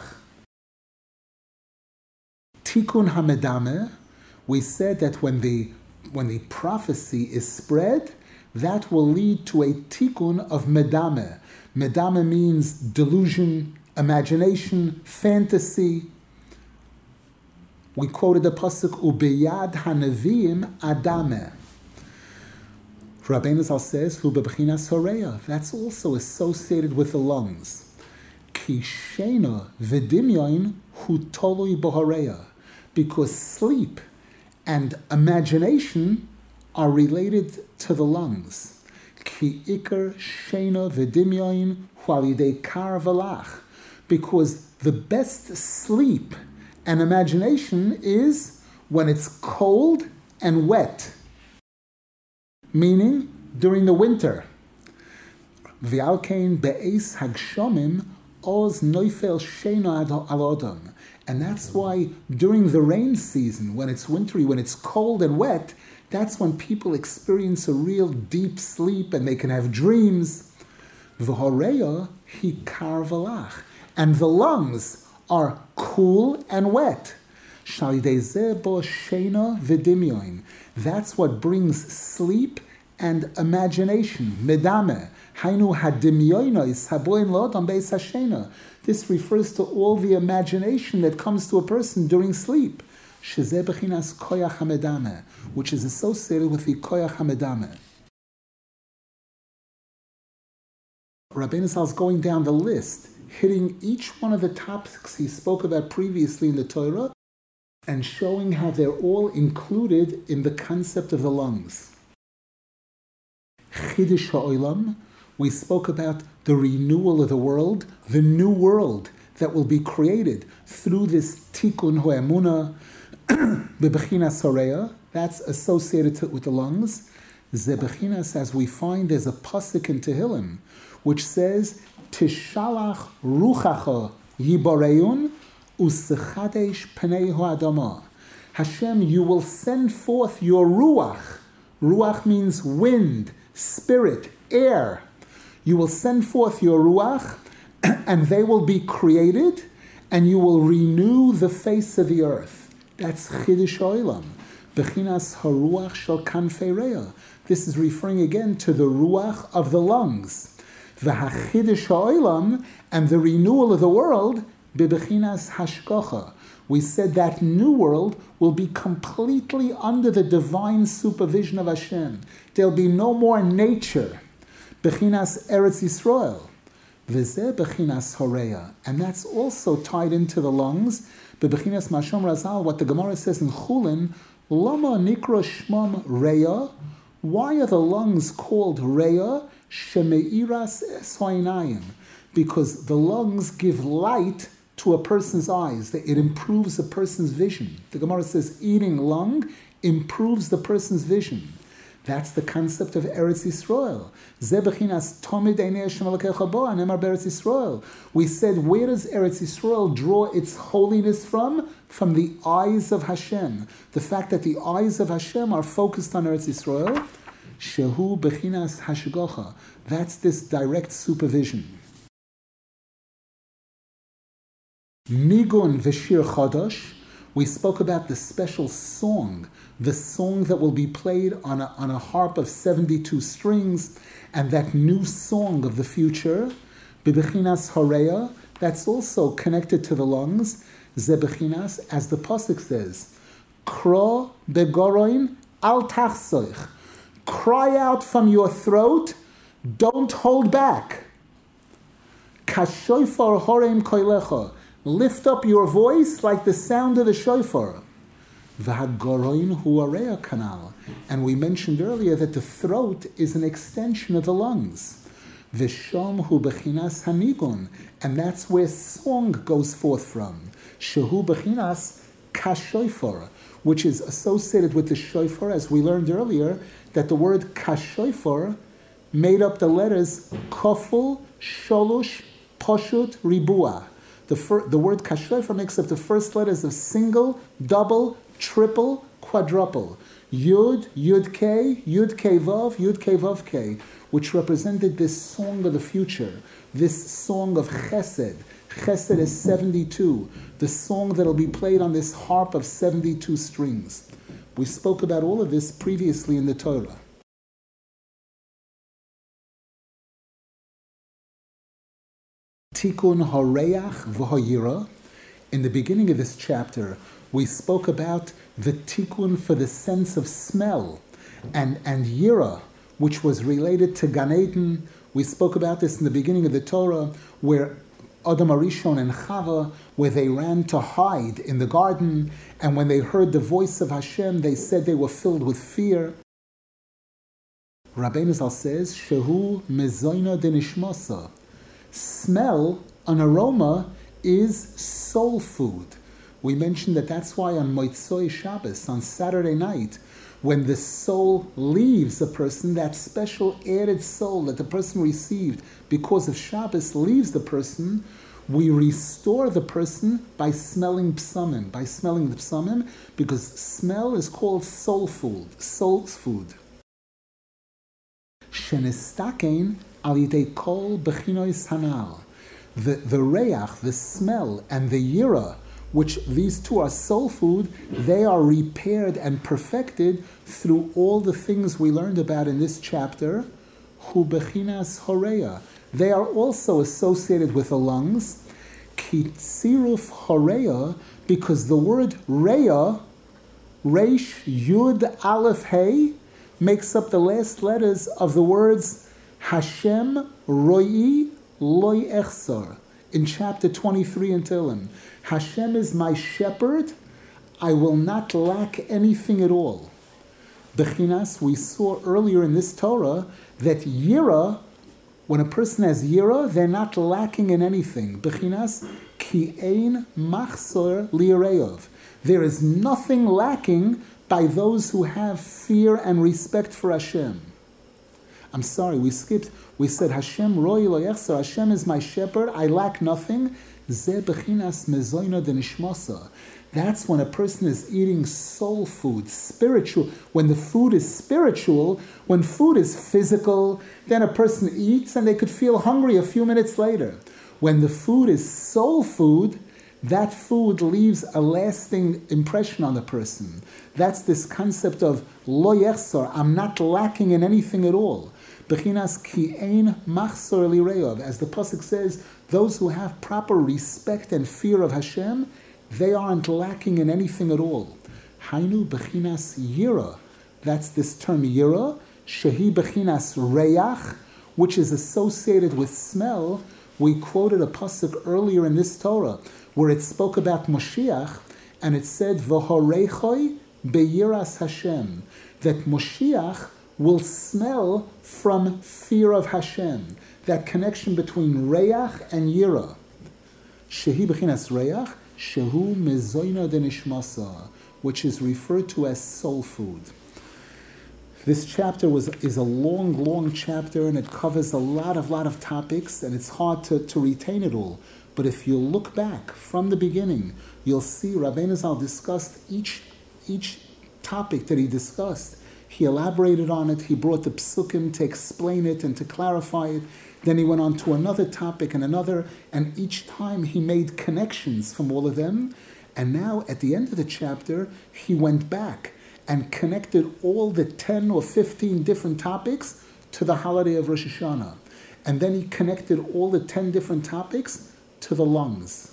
Tikkun hamedame. We said that when the when the prophecy is spread, that will lead to a tikkun of medame. Medame means delusion, imagination, fantasy. We quoted the pasuk ubeyad hanavim adame. Rabbeinu Zal says hu bebechinas horeya. That's also associated with the lungs. Ki sheina v'dimyon hu tolui b'horeya, because sleep and imagination are related to the lungs. Ki ikar sheina v'dimyon hu al yidei kar v'lach, because the best sleep and imagination is when it's cold and wet, meaning during the winter. V'alkein be'eis hagshomim oz noifel sheina al odom. And that's why during the rain season, when it's wintry, when it's cold and wet, that's when people experience a real deep sleep and they can have dreams. V'horeya hikar v'lach. And the lungs are cool and wet. That's what brings sleep and imagination. Medame. This refers to all the imagination that comes to a person during sleep, which is associated with the koyach hamedame. Rabbeinu Zal is going down the list, hitting each one of the topics he spoke about previously in the Torah, and showing how they're all included in the concept of the lungs. Chidush ha'olam, we spoke about the renewal of the world, the new world that will be created through this tikkun ho'emunah, bebechinas horeya, that's associated to, with the lungs. Zebechinas, as we find, there's a pasuk in Tehillim, which says, Tishalach ruchacha yiboreun usechadesh pnei ha'adama. Hashem, you will send forth your ruach. Ruach means wind, spirit, air. You will send forth your ruach, and they will be created, and you will renew the face of the earth. That's chidush ha'olam. Bechinas haruach shel kanfei reya. This is referring again to the ruach of the lungs. V'hachidush ha'olam, and the renewal of the world, bebechinas hashgacha. We said that new world will be completely under the divine supervision of Hashem. There'll be no more nature. Bechinas Eretz Yisrael. V'zeh bechinas horeya. And that's also tied into the lungs. Bebechinas Mashom Razal, what the Gemara says in Chulin, Lama nikra shmam reya. Why are the lungs called reya? Shemeiras eswainayim. Because the lungs give light to a person's eyes. It improves a person's vision. The Gemara says eating lung improves the person's vision. That's the concept of Eretz Yisrael. Ze bechinas tomid einei Hashem Elokecha bo, anemar be'Eretz Yisrael. We said, where does Eretz Yisrael draw its holiness from? From the eyes of Hashem. The fact that the eyes of Hashem are focused on Eretz Yisrael. Shehu bechinas hashgacha. That's this direct supervision. Nigun v'shir chadash. We spoke about the special song, the song that will be played on a, on a harp of seventy-two strings, and that new song of the future, bebechinas horeya, that's also connected to the lungs, zebechinas, as the pasuk says, kro begoroin al tachsoich. Cry out from your throat, don't hold back. Kashoifar horeim koilecha. Lift up your voice like the sound of the shofar. V'hagoroin hu areya kanal. And we mentioned earlier that the throat is an extension of the lungs. V'shom hu bechinas hanigun. And that's where song goes forth from. Shehu bechinas kashoifar, which is associated with the shofar, as we learned earlier, that the word kashoifar made up the letters Koful, Sholosh, Poshut, Ribua. The, fir- the word Kashefer makes up the first letters of single, double, triple, quadruple. Yud, Yud K, Yud K Vav, Yud K Vav K, which represented this song of the future, this song of Chesed. Chesed is seventy-two, the song that will be played on this harp of seventy-two strings. We spoke about all of this previously in the Torah. Tikkun Horeach V'Hoyira. In the beginning of this chapter, we spoke about the tikkun for the sense of smell, and, and yira, which was related to Gan Eden. We spoke about this in the beginning of the Torah, where Adam Arishon and Chava, where they ran to hide in the garden, and when they heard the voice of Hashem, they said they were filled with fear. Rabbeinu Zal says, Shehu mezoina denishmasa. Smell, an aroma, is soul food. We mentioned that that's why on Motzoi Shabbos, on Saturday night, when the soul leaves a person, that special added soul that the person received because of Shabbos leaves the person, we restore the person by smelling psamim, by smelling the psamim, because smell is called soul food, soul's food. Shenistakein al yidei kol bechinois hanal. The the reach, the smell, and the yira, which these two are soul food, they are repaired and perfected through all the things we learned about in this chapter. Hu bechinas horeya. They are also associated with the lungs. Kitziruf horeya, because the word reya, reish yud aleph hey, makes up the last letters of the words Hashem roi loy echsar. In chapter twenty-three in Tehillim, Hashem is my shepherd, I will not lack anything at all. Bechinas, we saw earlier in this Torah that yira, when a person has yira, they're not lacking in anything. Bechinas, ki ein machzor li'reov. There is nothing lacking by those who have fear and respect for Hashem. I'm sorry, we skipped. We said Hashem roi lo yechsar. Hashem is my shepherd. I lack nothing. Ze bechinas mezoina denishmasa. That's when a person is eating soul food, spiritual. When the food is spiritual, when food is physical, then a person eats and they could feel hungry a few minutes later. When the food is soul food, that food leaves a lasting impression on the person. That's this concept of lo yechsar. I'm not lacking in anything at all. Bechinas ki ein machzor li'reov. As the pasuk says, those who have proper respect and fear of Hashem, they aren't lacking in anything at all. Hainu bechinas yira. That's this term yira. Shehi bechinas reach, which is associated with smell. We quoted a pasuk earlier in this Torah where it spoke about Moshiach, and it said v'horeichoi beyiras Hashem, that Moshiach will smell from fear of Hashem. That connection between reach and yira. Shehi bechinas reach, shehu mezoina denishmasa, which is referred to as soul food. This chapter was is a long, long chapter, and it covers a lot of, lot of topics, and it's hard to, to retain it all. But if you look back from the beginning, you'll see Rabbeinu Zal discussed each each topic that he discussed. He elaborated on it. He brought the psukim to explain it and to clarify it. Then he went on to another topic and another, and each time he made connections from all of them. And now, at the end of the chapter, he went back and connected all the ten or fifteen different topics to the holiday of Rosh Hashanah. And then he connected all the ten different topics to the lungs.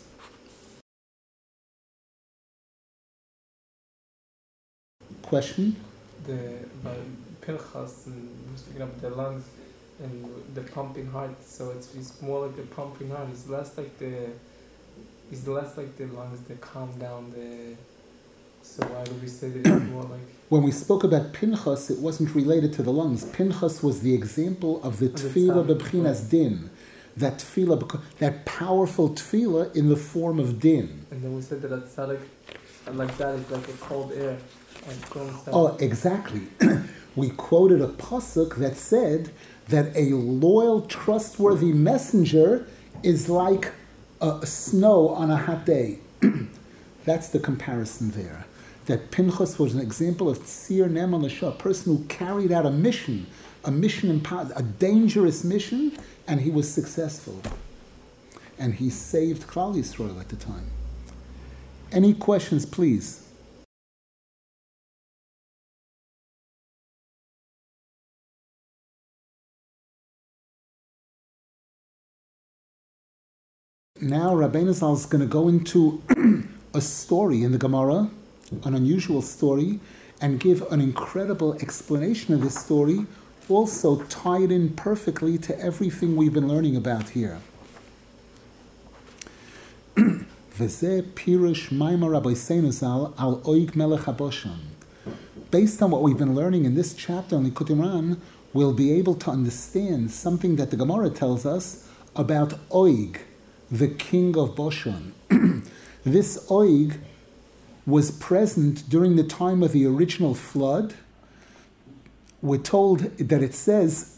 Question? The by Pinchas, and we're speaking about the lungs and the pumping heart, so it's he's more like the pumping heart. He's less like the he's less like the lungs that calm down the. So why do we say that it's more like? When we spoke about Pinchas, it wasn't related to the lungs. Pinchas was the example of the tefillah b'bchinas din, that tefillah, that powerful tefillah in the form of din. And then we said that a tzaddik, like that, is like a cold air. Oh, exactly. we quoted a pasuk that said that a loyal, trustworthy messenger is like a snow on a hot day. That's the comparison there. That Pinchas was an example of Tzir Ne'eman L'Shah, a person who carried out a mission, a mission, a dangerous mission, and he was successful. And he saved Klal Yisrael at the time. Any questions, please? Now Rabbeinu Zal is going to go into a story in the Gemara, an unusual story, and give an incredible explanation of this story, also tied in perfectly to everything we've been learning about here. V'zeh pirush maimar Rabbeinu Zal al oig melech haboshan. Based on what we've been learning in this chapter on Likutei Moharan, we'll be able to understand something that the Gemara tells us about Oig, the king of Bashan. This Oig was present during the time of the original flood. We're told that it says,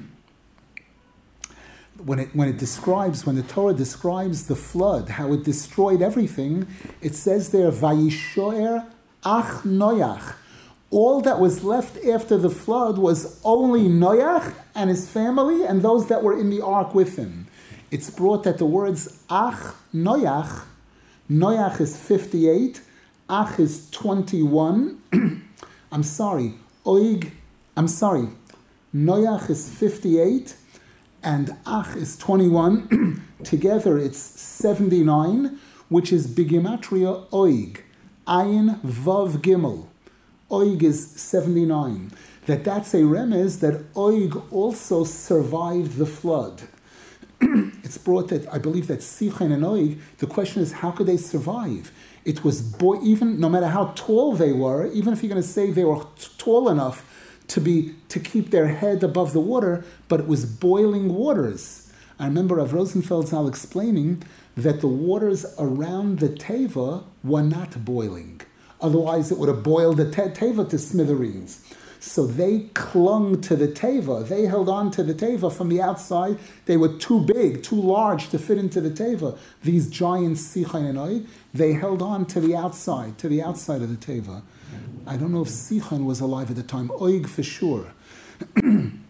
when it when it describes, when the Torah describes the flood, how it destroyed everything, it says there, Vayishoer ach Noach. All that was left after the flood was only Noach and his family and those that were in the ark with him. It's brought that the words Ach Noach, Noach is fifty-eight, Ach is twenty-one. I'm sorry, Oig, I'm sorry, Noach is fifty-eight and Ach is twenty-one. Together it's seventy-nine, which is Bigimatria Oig, Ayin Vav Gimel. Oig is seventy-nine. That that's a remez that Oig also survived the flood. It's brought that, I believe that Sichon and Oig, the question is, how could they survive? It was, boy, even no matter how tall they were, even if you're going to say they were t- tall enough to be to keep their head above the water, but it was boiling waters. I remember Rav Rosenfeld Zal explaining that the waters around the Teva were not boiling. Otherwise, it would have boiled the te- Teva to smithereens. So they clung to the Teva. They held on to the Teva from the outside. They were too big, too large to fit into the Teva. These giants, Sichon and Oig, they held on to the outside, to the outside of the Teva. I don't know if Sichon was alive at the time. Oig for sure. And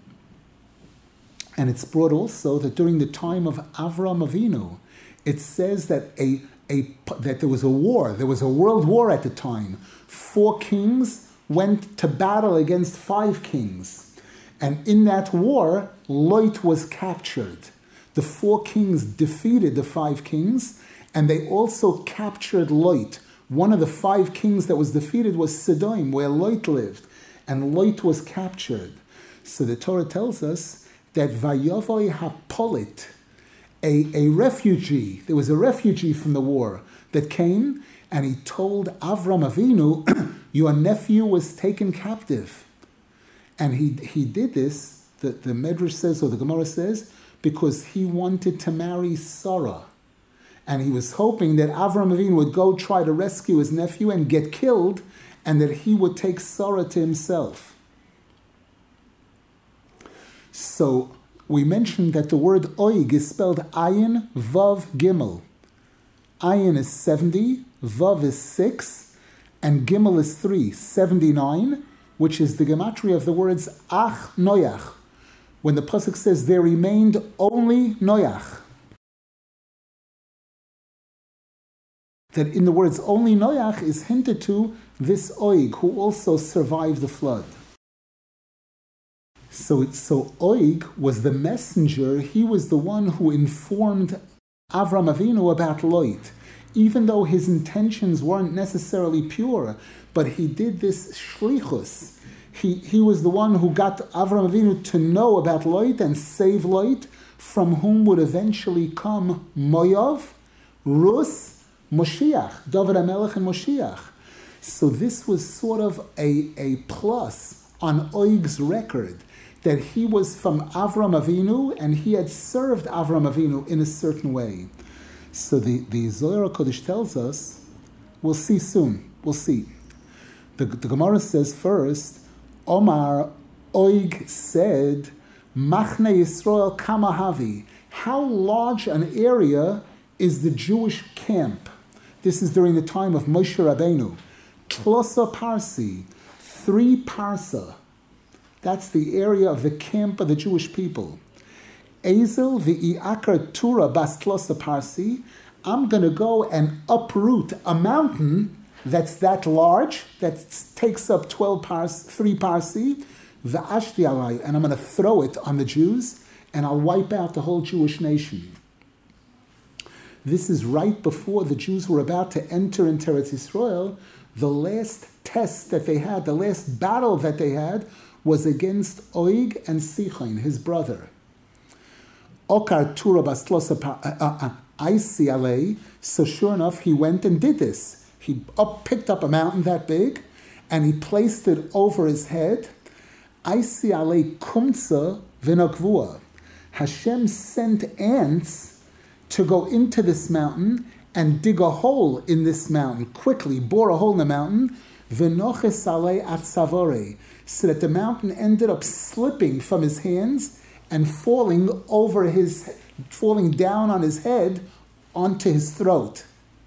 it's brought also that during the time of Avram Avinu, it says that a, a that there was a war. There was a world war at the time. Four kings went to battle against five kings. And in that war, Lot was captured. The four kings defeated the five kings, and they also captured Lot. One of the five kings that was defeated was Sodom, where Lot lived, and Lot was captured. So the Torah tells us that Vayavoy HaPolit, a, a refugee, there was a refugee from the war that came, and he told Avram Avinu, your nephew was taken captive. And he he did this, the, the Medrash says, or the Gemara says, because he wanted to marry Sarah. And he was hoping that Avram Avinu would go try to rescue his nephew and get killed, and that he would take Sarah to himself. So we mentioned that the word Oig is spelled Ayin Vav Gimel. Ayin is seventy, Vav is six, and Gimel is three, seventy-nine, which is the gematria of the words Ach Noach. When the pasuk says there remained only Noach. That in the words only Noach is hinted to this Oig, who also survived the flood. So, it, so Oig was the messenger. He was the one who informed Avram Avinu about Lot. Even though his intentions weren't necessarily pure, but he did this shlichus. He, he was the one who got Avram Avinu to know about Lot and save Lot, from whom would eventually come Moav, Rus, Moshiach, David HaMelech and Moshiach. So this was sort of a, a plus on Oig's record, that he was from Avram Avinu and he had served Avram Avinu in a certain way. So the, the Zohar HaKodesh tells us, we'll see soon, we'll see. The, the Gemara says first, Omar Oig said, Machne Yisrael Kamahavi. How large an area is the Jewish camp? This is during the time of Moshe Rabbeinu. Tlosa Parsi, three parsa. That's the area of the camp of the Jewish people. Ezel v'i'akar tura bas tlosa Parsi. I'm going to go and uproot a mountain that's that large, that takes up twelve pars, three parsi, v'ashti alai, and I'm going to throw it on the Jews, and I'll wipe out the whole Jewish nation. This is right before the Jews were about to enter into Eretz Yisrael. The last test that they had, the last battle that they had, was against Oig and Sichon, his brother. Okar tura bas tlosa Aisi alei. So sure enough, he went and did this. He up, picked up a mountain that big, and he placed it over his head. Aisi alei kumtza v'nokvua. Hashem sent ants to go into this mountain and dig a hole in this mountain, quickly bore a hole in the mountain, v'noches alei atzavore, so that the mountain ended up slipping from his hands and falling over his, falling down on his head onto his throat.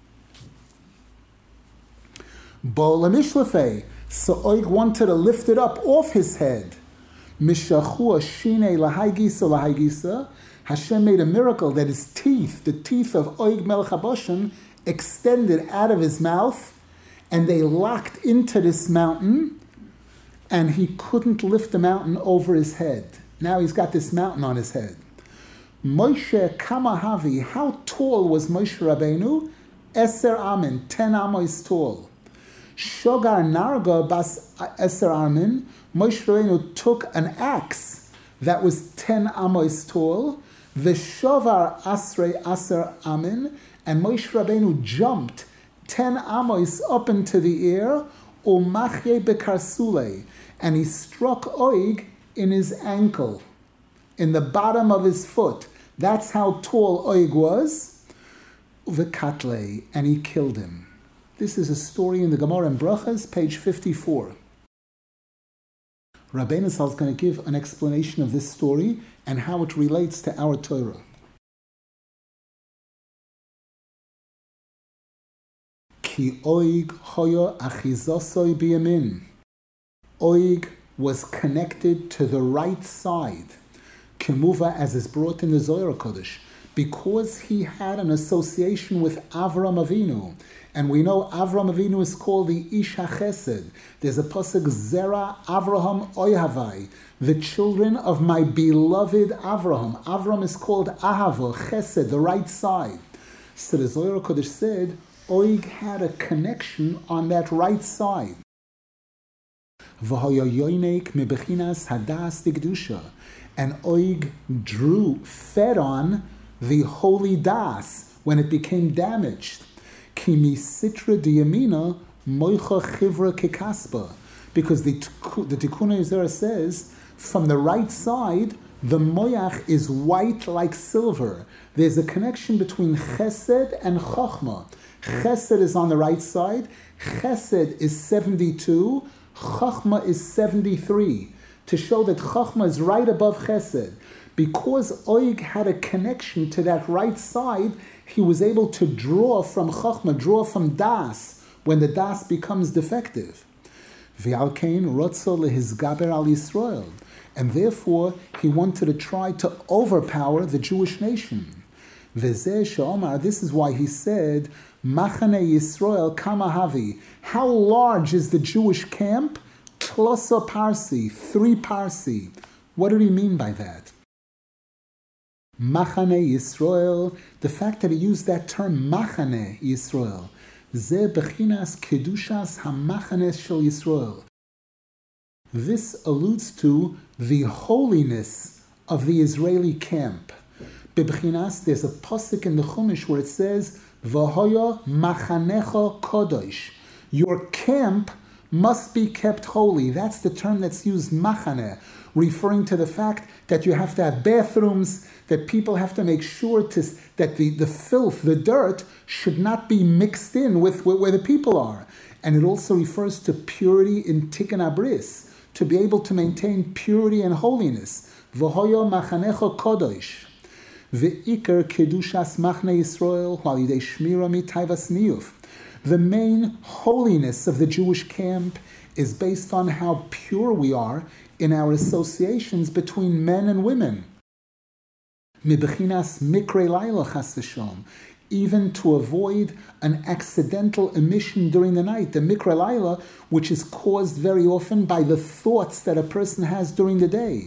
Bo lemishlefe, so Oig wanted to lift it up off his head. Mishachu shine lahaygisa lahaygisa. Hashem made a miracle that his teeth, the teeth of Oig Melech HaBashan, extended out of his mouth, and they locked into this mountain, and he couldn't lift the mountain over his head. Now he's got this mountain on his head. Moshe Kamahavi, how tall was Moshe Rabbeinu? Eser Amin, ten amos tall. Shogar Narga bas Eser Amin, Moshe Rabbeinu took an axe that was ten amos tall. Veshovar Asrei Aser Amin, and Moshe Rabbeinu jumped ten amos up into the air, Umachye bekarsule, and he struck Oig in his ankle, in the bottom of his foot. That's how tall Oig was. V'katle, and he killed him. This is a story in the Gemara in Brachas, page fifty-four. Rabbeinu Zal is going to give an explanation of this story and how it relates to our Torah. Ki Oig hoya achizosoi biyamin. Oig was connected to the right side, Kemuva, as is brought in the Zohar Kodesh, because he had an association with Avram Avinu. And we know Avram Avinu is called the Ish HaChesed. There's a pasuk, Zera Avraham Oyhavai, the children of my beloved Avraham. Avram is called Ahava, Chesed, the right side. So the Zohar Kodesh said, Oig had a connection on that right side. And Oig drew, fed on the holy das when it became damaged. Kimi sitra diyamina moicha chivra kekaspa, because the the Tikkun Yizera says from the right side the moyach is white like silver. There's a connection between chesed and chochma. Chesed is on the right side. Chesed is seventy-two. Chochma is seventy-three. To show that chochma is right above chesed. Because Oig had a connection to that right side, he was able to draw from chochma, draw from das, when the das becomes defective. V'alkein rotzo lehizgaber al Yisrael. And therefore, he wanted to try to overpower the Jewish nation. V'zeh she'omar, this is why he said, Machane Yisrael kamahavi. How large is the Jewish camp? Tlosa parsi, three parsi. What did he mean by that? Machane Yisrael, the fact that he used that term Machane Yisrael, Ze bechinas kedushas hamachane shel Yisrael. This alludes to the holiness of the Israeli camp. Bebechinas, there's a pasuk in the Chumash where it says, V'hoya machanecha kodosh. Your camp must be kept holy. That's the term that's used, machane, referring to the fact that you have to have bathrooms, that people have to make sure to, that the, the filth, the dirt, should not be mixed in with where, where the people are. And it also refers to purity in Tikkun Abris, to be able to maintain purity and holiness. V'hoyo machanecha kodosh. V'ikar kedushas machne Yisrael halidei shmira mitayvas niyuf. The main holiness of the Jewish camp is based on how pure we are in our associations between men and women. Mibechinas mikre laila chas v'shalom. Even to avoid an accidental emission during the night, the mikra laila, which is caused very often by the thoughts that a person has during the day.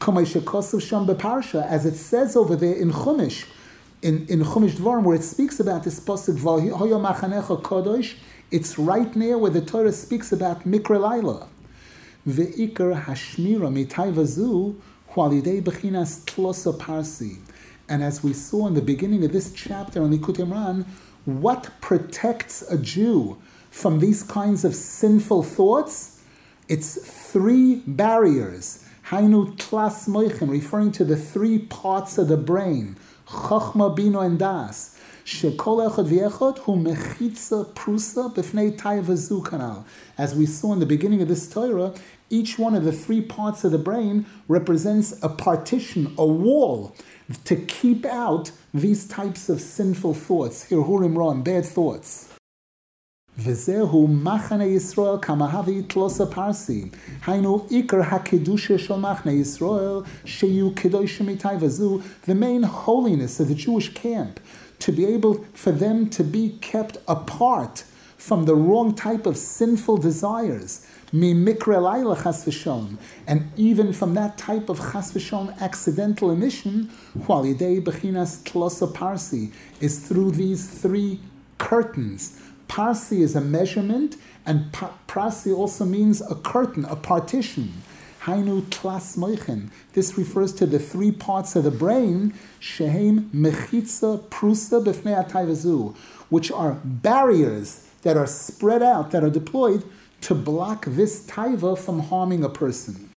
As it says over there in Chumash, in, in Chumash Dvarim, where it speaks about this pasuk, V'hoyo machanecha kodosh, it's right near where the Torah speaks about mikra laila. Ve'ikar hashmira mitayva zu hu alidei bechinas tlosa parsi. And as we saw in the beginning of this chapter in Likutei Moharan, what protects a Jew from these kinds of sinful thoughts? It's three barriers. Hainu tlas moichin, referring to the three parts of the brain. Chachma, bino, and das. Shekol echad v'echad hu mechitza prusa b'fnei taiva zu kanal. As we saw in the beginning of this Torah, each one of the three parts of the brain represents a partition, a wall, to keep out these types of sinful thoughts, hirhurim ram, bad thoughts. V'zehu machane Yisrael kamahavi tlosa parsi. Hainu ikar hakedusha shel machane Yisrael sheyu kedoshim mitayvazu. The main holiness of the Jewish camp, to be able for them to be kept apart from the wrong type of sinful desires, mi mikra laila chas v'shalom, and even from that type of chas v'shalom accidental emission, hualidei bechinas tlosa parsi, is through these three curtains. Parsi is a measurement, and pa- parsi also means a curtain, a partition. Hainu tlas moichin. This refers to the three parts of the brain, shehem mechitza prusa b'fnei atayvazu, which are barriers that are spread out, that are deployed to block this taiva from harming a person.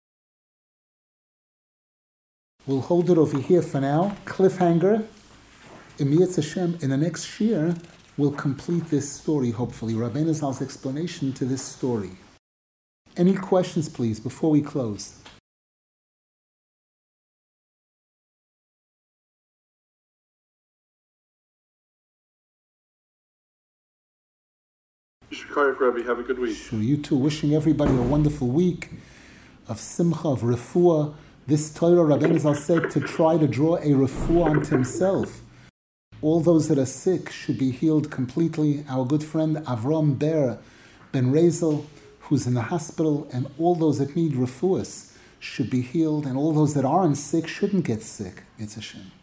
We'll hold it over here for now. Cliffhanger. Emiyat Hashem, in the next year, we'll complete this story, hopefully. Rabbeinu Zal's explanation to this story. Any questions, please, before we close? Shukayach, Rabbi, have a good week. Sure, you too. Wishing everybody a wonderful week of simcha, of refuah. This Torah, Rabbeinu Zal said to try to draw a refuah onto himself. All those that are sick should be healed completely. Our good friend Avram Ber Ben Rezel, who's in the hospital, and all those that need refuahs should be healed, and all those that aren't sick shouldn't get sick. It's a shame.